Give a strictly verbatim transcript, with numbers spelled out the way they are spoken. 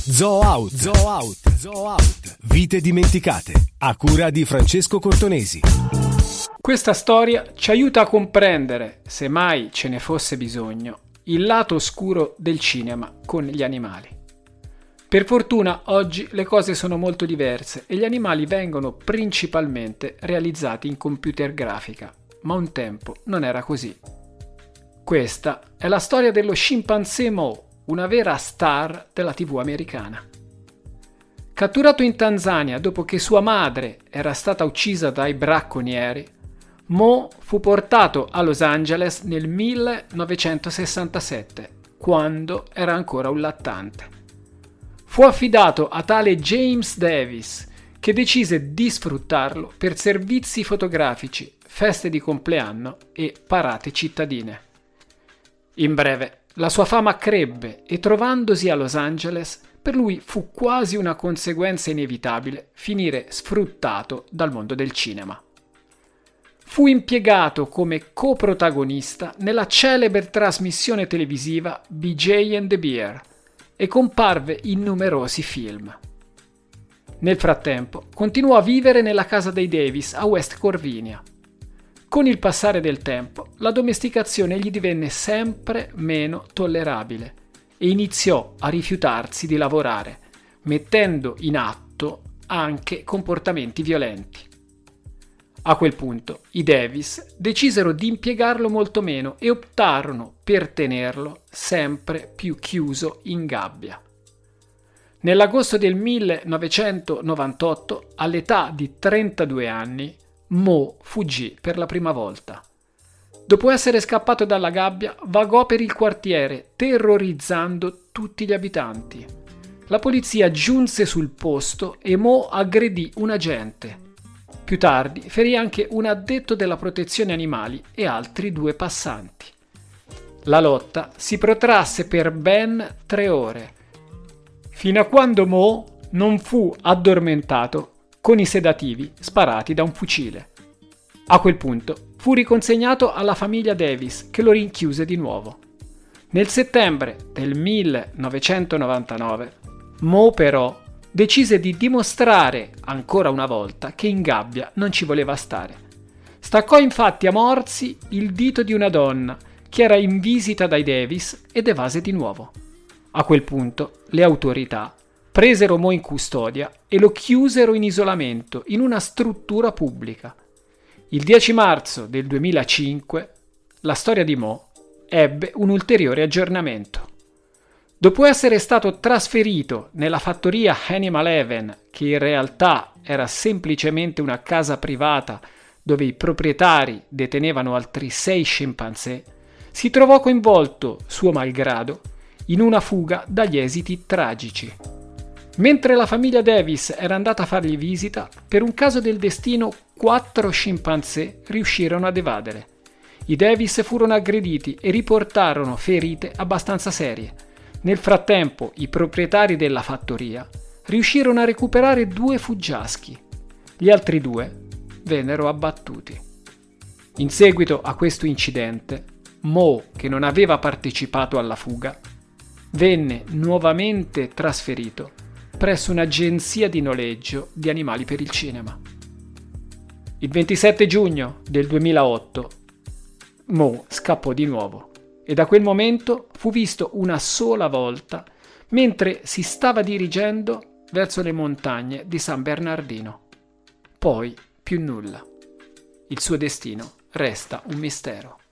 Zoo Out, Zoo Out, Zoo Out. Vite dimenticate, a cura di Francesco Cortonesi. Questa storia ci aiuta a comprendere, se mai ce ne fosse bisogno, il lato oscuro del cinema con gli animali. Per fortuna oggi le cose sono molto diverse e gli animali vengono principalmente realizzati in computer grafica, ma un tempo non era così. Questa è la storia dello scimpanzé Mo, una vera star della tivù americana. Catturato in Tanzania dopo che sua madre era stata uccisa dai bracconieri, Mo fu portato a Los Angeles nel millenovecentosessantasette, quando era ancora un lattante. Fu affidato a tale James Davis, che decise di sfruttarlo per servizi fotografici, feste di compleanno e parate cittadine. In breve, la sua fama crebbe e trovandosi a Los Angeles, per lui fu quasi una conseguenza inevitabile finire sfruttato dal mondo del cinema. Fu impiegato come coprotagonista nella celebre trasmissione televisiva B J and the Bear e comparve in numerosi film. Nel frattempo, continuò a vivere nella casa dei Davis a West Corvinia. Con il passare del tempo, la domesticazione gli divenne sempre meno tollerabile e iniziò a rifiutarsi di lavorare, mettendo in atto anche comportamenti violenti. A quel punto, i Davis decisero di impiegarlo molto meno e optarono per tenerlo sempre più chiuso in gabbia. Nell'agosto del millenovecentonovantotto, all'età di trentadue anni, Mo fuggì per la prima volta. Dopo essere scappato dalla gabbia, vagò per il quartiere, terrorizzando tutti gli abitanti. La polizia giunse sul posto e Mo aggredì un agente. Più tardi ferì anche un addetto della protezione animali e altri due passanti. La lotta si protrasse per ben tre ore, fino a quando Mo non fu addormentato con i sedativi sparati da un fucile. A quel punto fu riconsegnato alla famiglia Davis, che lo rinchiuse di nuovo. Nel settembre del millenovecentonovantanove, Mo però decise di dimostrare ancora una volta che in gabbia non ci voleva stare. Staccò infatti a morsi il dito di una donna che era in visita dai Davis ed evase di nuovo. A quel punto le autorità presero Mo in custodia e lo chiusero in isolamento in una struttura pubblica. Il dieci marzo del duemilacinque la storia di Mo ebbe un ulteriore aggiornamento. Dopo essere stato trasferito nella fattoria Animal Heaven, che in realtà era semplicemente una casa privata dove i proprietari detenevano altri sei scimpanzé, si trovò coinvolto, suo malgrado, in una fuga dagli esiti tragici. Mentre la famiglia Davis era andata a fargli visita, per un caso del destino quattro scimpanzé riuscirono ad evadere. I Davis furono aggrediti e riportarono ferite abbastanza serie. Nel frattempo, i proprietari della fattoria riuscirono a recuperare due fuggiaschi. Gli altri due vennero abbattuti. In seguito a questo incidente, Mo, che non aveva partecipato alla fuga, venne nuovamente trasferito presso un'agenzia di noleggio di animali per il cinema. Il ventisette giugno del duemilaotto Mo scappò di nuovo e da quel momento fu visto una sola volta mentre si stava dirigendo verso le montagne di San Bernardino. Poi più nulla. Il suo destino resta un mistero.